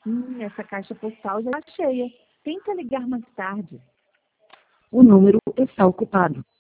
Essa caixa postal já está cheia. Tenta ligar mais tarde. O número está ocupado.